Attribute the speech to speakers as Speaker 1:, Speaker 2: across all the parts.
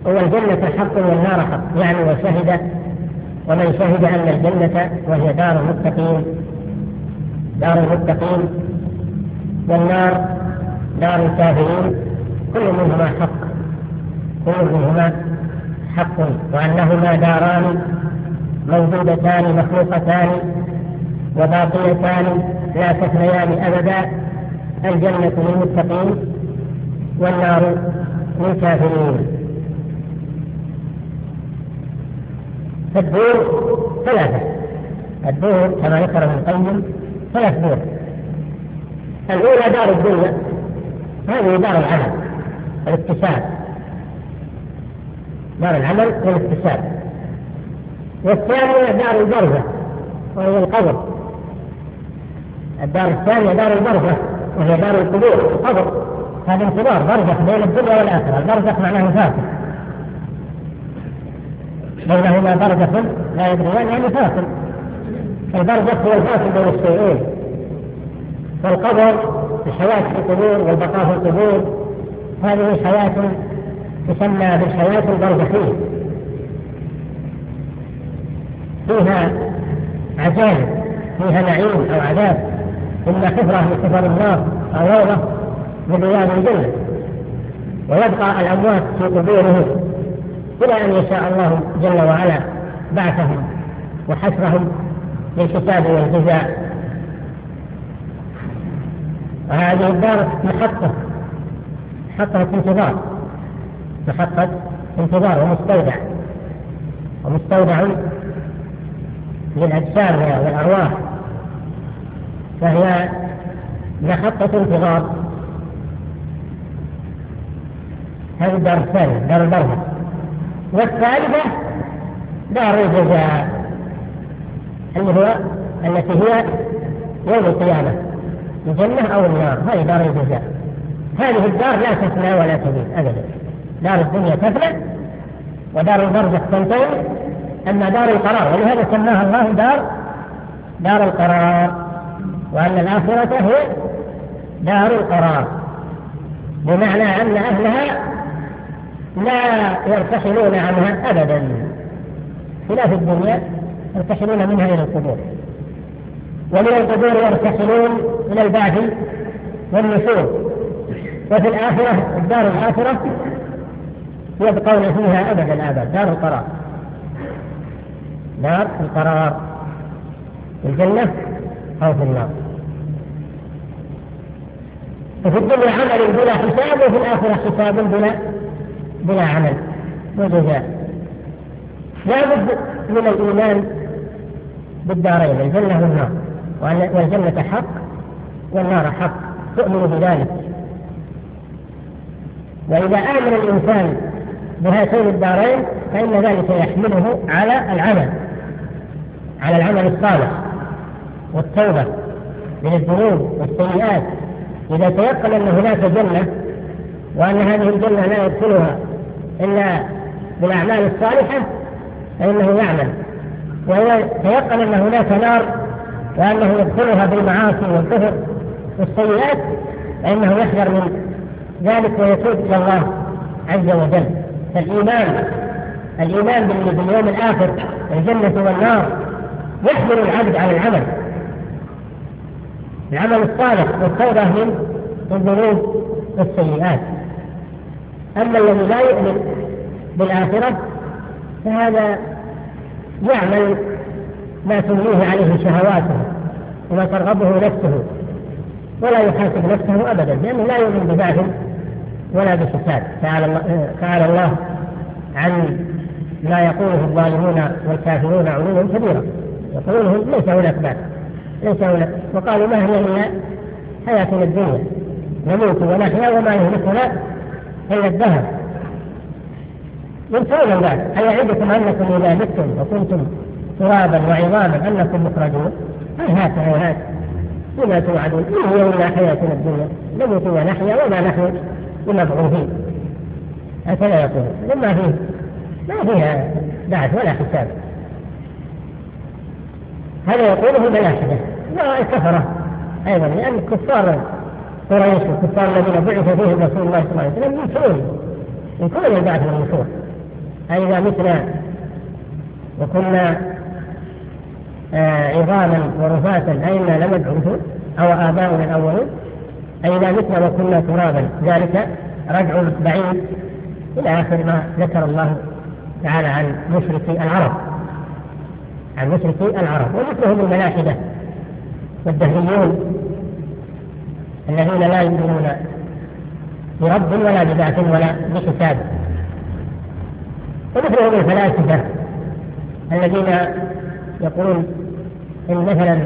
Speaker 1: والجنة حق والنار حق، يعني ومن شهد أن الجنة وهي دار المتقين والنار دار الكافرين كل منهما حق، وأنهما داران موجودتان مخلوقتان وباقيتان لا تفنيان أبدا، الجنة للمتقين والنار للكافرين. فالدور ثلاثة، الدور كما ذكر ابن القيم 3 دور. الأولى دار الدنيا، هذه دار العمل والاكتساب، دار العمل والاكتساب. والثانية دار البرزخ وهي القبر، الدار الثانية دار البرزخ وهي دار القبور القبر، هذا انتظار برزخ بين الدنيا والآخرة. البرزخ معناه فاصل، بينهما برزخ لا يدريان، يعني فاصل. البرزخ هو الفاصل بين الشيئين، والقبر الحياة في القبور والبقاء في القبور، هذه حياة تسمى بالحياة البرزخية، فيها عذاب، فيها نعيم أو عذاب، إما حفرة من حفر النار أو روضة من رياض الجنة. ويبقى الأموات في قبورهم إلى أن يشاء الله جل وعلا بعثهم وحشرهم للحساب والجزاء. وهذه الدار محطة انتظار ومستودع للأجسام والأرواح، فهي محطة انتظار. هذه الدار الثانية دار البرزخ. والثالثة دار الجزاء التي هي يوم القيامة، الجنة أو النار، هذه دار الجزاء. هذه الدار لا تفنى ولا تبيد أبدا، دار الدنيا تفنى ودار البرزخ تنتهي، أما دار القرار، ولهذا سماها الله دار القرار، وأن الآخرة هي دار القرار، بمعنى أن أهلها لا يرتحلون عنها أبدا، خلاف الدنيا يرتحلون منها إلى القبور، ومن القبور يرتحلون إلى البعث والنشور. وفي الآخرة الدار الآخرة يبقون فيها أبدا الآباد، دار القرار في الجنة أو في النار. ففي الدنيا عمل بلا حساب، وفي الآخرة حساب بلا عمل وجزاء. لا بد من الإيمان بالدارين، الجنة والنار، والجنة حق والنار حق، تؤمن بذلك. وإذا آمن الإنسان بهاتين الدارين فإن ذلك يحمله على العمل الصالح والتوبة من الذنوب والسيئات. إذا تيقن أن هناك جنة وأن هذه الجنة لا يدخلها إلا بالأعمال الصالحة فإنه يعمل، وإذا تيقن أن هناك نار وأنه يدخلها بالمعاصي والكفر والسيئات فإنه يحذر من ذلك ويتوب إلى الله عز وجل. فالإيمان باليوم الآخر الجنة والنار يحمل العبد على العمل الصالح والتوبة من الذنوب والسيئات. أما الذي لا يؤمن بالآخرة فهذا يعمل ما تمليه عليه شهواته وما ترغبه نفسه، ولا يحاسب نفسه أبدا، لأنه لا يؤمن ببعث ولا بحساب. تعالى الله عن ما يقوله الظالمون والكافرون علوا كبيرا، يقولون ليس هناك بعث، ليس هناك، وقالوا ما هي إلا حياتنا الدنيا نموت ونحيا وما يهلكنا إلا الدهر. ينسون البعث، أيعدكم أنكم إذا متم وكنتم ترابا وعظاما أنكم مخرجون؟ هيهات لما توعدون، إن هي إلا حياتنا الدنيا نموت ونحيا وما نحن بمبعوثين. هكذا يقول، ما فيها بعث ولا حساب. هذا يقوله الملاحدة والكفرة أيضا، لأن كفار قريش والكفار الذين بعث فيهم رسول الله صلى الله عليه وسلم ينكرون البعث والنشور، أئذا متنا وكنا عظاما ورفاتا أئنا لمبعوثون أو آباؤنا الأولون أئذا متنا وكنا ترابا ذلك رجع بعيد إلى آخر ما ذكر الله تعالى عن مشركي العرب ومثلهم الملاحدة والدهريون الذين لا يؤمنون برب ولا ببعث ولا بحساب، ومثلهم الفلاسفة الذين يقولون إن مثلا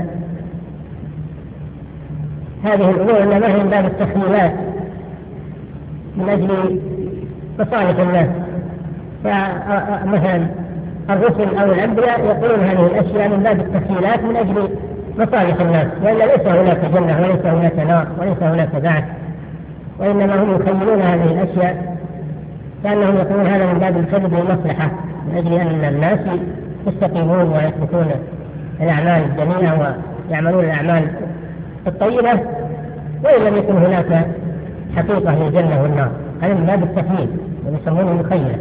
Speaker 1: هذه الأمور إنما هي من باب التخيلات من أجل مصالح الناس. فمثلا الرسل أو الأنبياء يقولون هذه الأشياء من باب التخيلات من أجل مصالح الناس، وإلا ليس هناك جنة وليس هناك نار وليس هناك بعث، وإنما هم يخيلون هذه الأشياء كأنهم يقولون هذا من باب الكذب والمصلحة من أجل أن الناس يستقيمون ويتركون الأعمال الجميلة ويعملون الأعمال الطيبة وإن لم يكن هناك حقيقة للجنة والنار. هذا من باب التخيل ويسمونه مخيلة،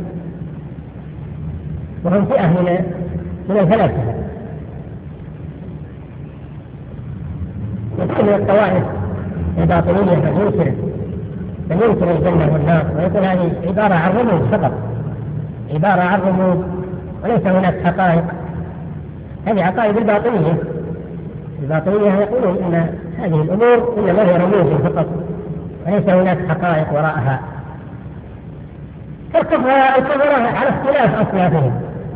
Speaker 1: وهم فئة من الفلاسفة. وكل الطوائف الباطنية من ينكر الجنة والنار ويقول هذه عبارة عن رموز فقط، عبارة عن رموز وليس هناك حقائق. هذه عقائد الباطنية يقولون إن هذه الأمور إنما هي رموز فقط وليس هناك حقائق وراءها. الكفرة على اختلاف أصنافهم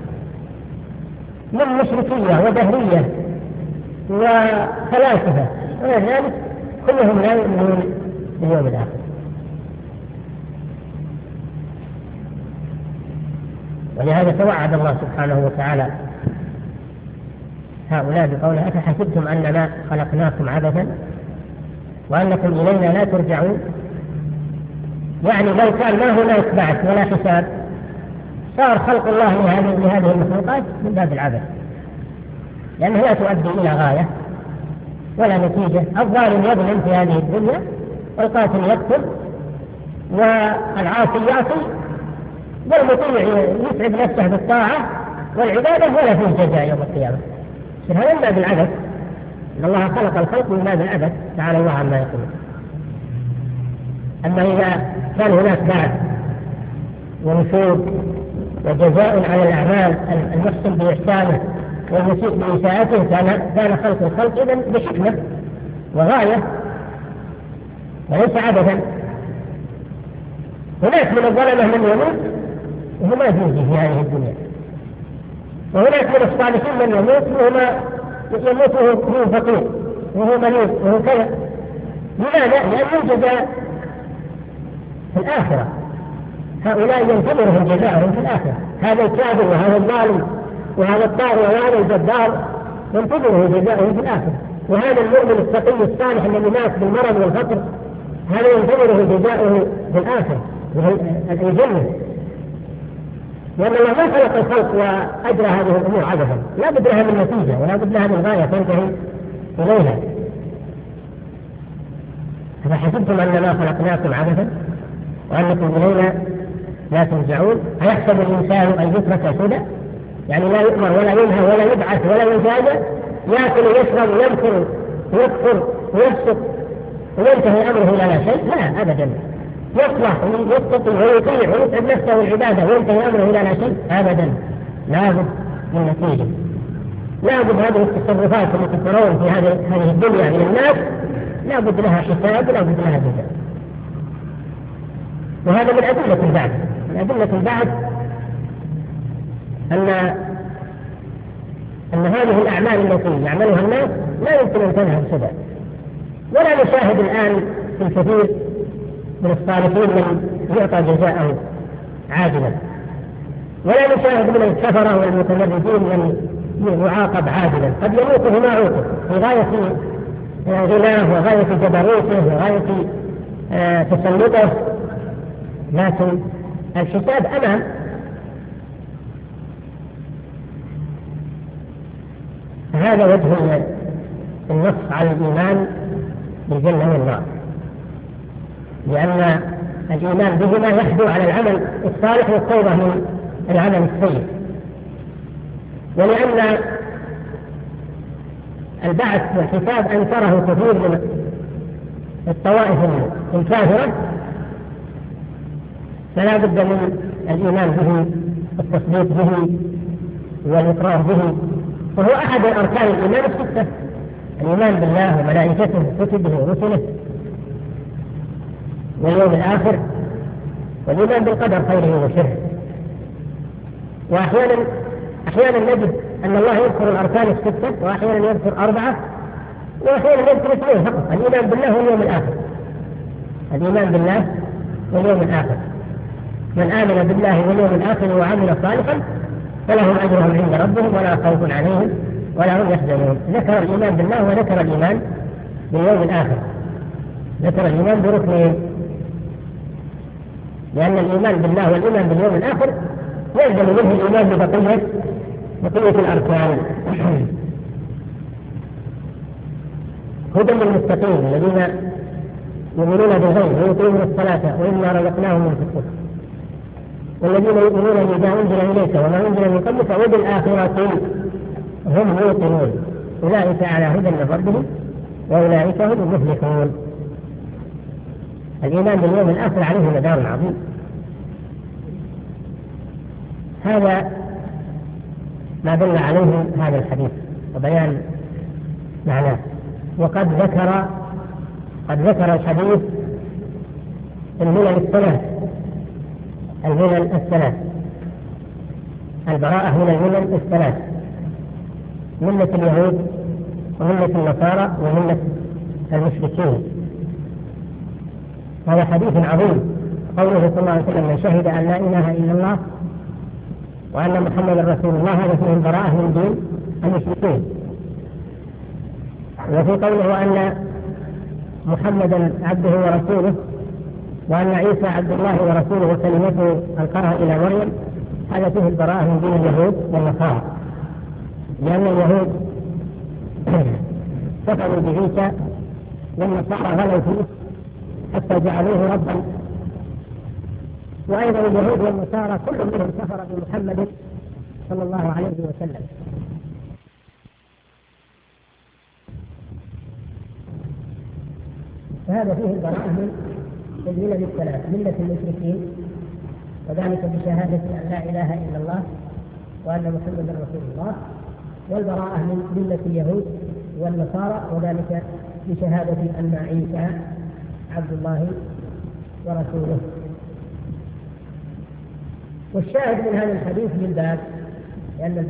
Speaker 1: من مشركية ودهرية وفلاسفة وغير ذلك كلهم لا يؤمنون باليوم الآخر. ولهذا توعد الله سبحانه وتعالى هؤلاء بقوله أفحسبتم أنما خلقناكم عبثا وأنكم إلينا لا ترجعون. يعني لو كان ما هناك بعث ولا حساب صار خلق الله لهذه المخلوقات من باب العبث، لأنها لا تؤدي إلى غاية ولا نتيجة. الظالم يظلم في هذه الدنيا والقاتل يقتل والعاصي يعصي والمطيع يسعد نفسه بالطاعة والعبادة ولا فيه جزاء يوم القيامة. هذا من باب العبث، إن الله خلق الخلق من باب العبث تعالى الله عما يقولون. أما إذا كان هناك بعث ونشور وجزاء على الأعمال المحسن بإحسانه والمسيء بإساءته كان خلق الخلق إذن بحكمة وغاية وليس عبثا. هناك من الظلمة من يموت وهو ما يجوز في هذه الدنيا، وهناك من الصالحين من يموت وهو فقير وهو مريض وهو كذا. لماذا؟ لأن الجزاء في الآخرة. هؤلاء ينتظرهم جزاءهم في الآخرة. هذا الكافر وهذا الظالم وهذا الطاغي وهذا الجبار ينتظره جزاءهم في الآخرة. وهذا المؤمن التقي الصالح الذي مات بالمرض والفقر هذا ينتظره جزاؤه في الآخرة وهي الجنة. لأن الله ما خلق الخلق وأجرى هذه الأمور عبثا، لا بد لها من نتيجة ولا بد لها من غاية تنتهي إليها. أفحسبتم أنما خلقناكم عبثا وأنكم إلينا لا ترجعون. أيحسب الإنسان أن يترك سدى؟ يعني لا يؤمر ولا ينهى ولا يبعث ولا يجازى، يأكل ويشرب ويمكر ويكفر ويفسق وينتهي أمره إلى لا شيء؟ لا أبدا. يصلح ويتقي ويطيع ويتعب نفسه العبادة وينتهي أمره إلى لا شيء؟ أبدا. لابد من نتيجة، لابد هذه التصرفات التي ترون في هذه الدنيا من الناس لابد لها حساب ولابد لها جزاء. وهذا من أدلة البعث. من أدلة البعث أن هذه الأعمال التي يعملها الناس لا يمكن أن تذهب سدى. ولا نشاهد الآن في الكثير من الصالحين من يعطى جزاءه عاجلا، ولا نشاهد من الكفرة والمتمردين من يعاقب عاجلا. قد يموت هنا عوقب في غاية غناه وغاية جبروته وغاية تسلطه، لكن الحساب أمام. هذا وجه النص على الإيمان بالجنة والنار، لأن الإيمان بهما يحدو على العمل الصالح والتوبة العمل السيء. ولأن البعث والحساب أنكره كثير من الطوائف الكافرة، فلا بد من الإيمان به والتصديق به والإقرار به، فهو أحد أركان الإيمان الستة: الإيمان بالله وملائكته وكتبه ورسله واليوم الآخر، والإيمان بالقدر خيره وشره. وأحيانا نجد أن الله يذكر الأركان الستة، وأحيانا يذكر 4، وأحيانا يذكر 2 فقط: الإيمان بالله واليوم الآخر. الإيمان بالله واليوم الآخر: من آمن بالله واليوم الآخر وعمل صالحا فلهم أجرهم عند ربهم ولا خوف عليهم ولا هم يحزنون. ذكر الإيمان بالله وذكر الإيمان باليوم الآخر، ذكر الإيمان بركنين، لأن الإيمان بالله والإيمان باليوم الآخر يلزم منه الإيمان بقية الأركان. هدى للمتقين الذين يؤمنون بالغيب ويقيمون الصلاة وإنا رزقناهم ينفقون، والذين يؤمنون بما أنزل إليك وما أنزل من قبلك وبالآخرة هم يوقنون أولئك على هدى من ربهم وأولئك هم المفلحون. الإيمان باليوم الآخر عليه مدار عظيم. هذا ما دل عليه هذا الحديث وبيان معناه. وقد ذكر الحديث الملل الثلاث: البراءة من الملل الثلاث: ملة اليهود وملة النصارى وملة المشركين. هذا حديث عظيم. قوله صلى الله عليه وسلم: من شهد أن لا إله إلا الله وأن محمدا رسول الله، هذا فيه البراءة من دين المشركين. وفي قوله أن محمدا عبده ورسوله وأن عيسى عبد الله ورسوله كلمته ألقاها إلى مريم، هذا فيه البراءة من دين اليهود والنصارى، لأن اليهود كفروا بعيسى والنصارى غلوا فيه حتى جعلوه ربا. وأيضا اليهود والنصارى كل منهم كفر بمحمد صلى الله عليه وسلم. فهذا فيه البراءة من الملل الثلاث: ملة المشركين وذلك بشهادة أن لا إله إلا الله وأن محمدا رسول الله، والبراءة من ملة اليهود والنصارى وذلك بشهادة أن عيسى عبد الله ورسوله. والشاهد من هذا الحديث بالباب، لأن